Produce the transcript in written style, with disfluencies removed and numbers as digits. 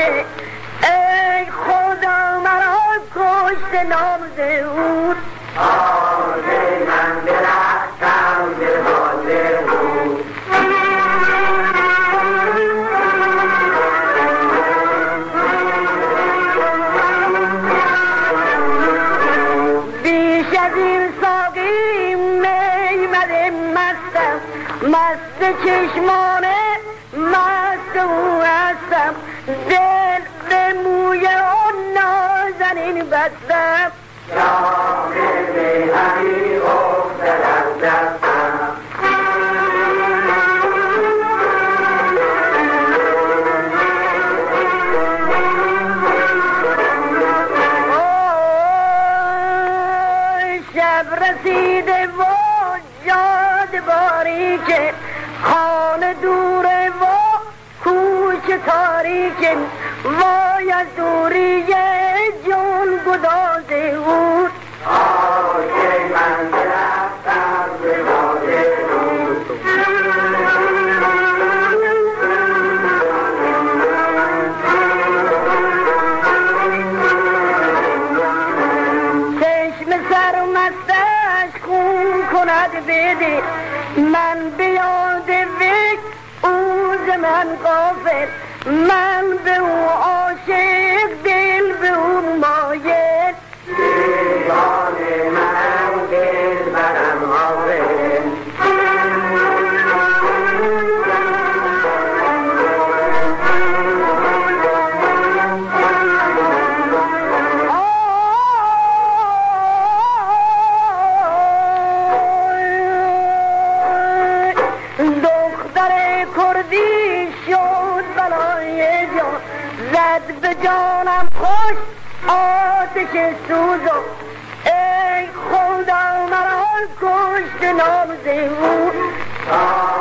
که ای خدا مرا کشت نامزود من درختم دلباز بود بیش از این ساقی میمده مستم مست چشمانه مست او هستم دل به موی آن نازنین بستم جام میهنی افتد از دستم شب رسیده و جاده باریکه خانه دوره و کوچه تاریکه وای از دوری جون گدازه بود آقای من درفتم به باده بود چشم سرمستش خون کند بده من بیاد وک اوز من غافل من به او عاشق دل به او مایل دیوانه من دل برم غافل دختر کردی شد بلای جان زد به جانم خوش آتش سوزو ای خدا مرا کشت نامزه بود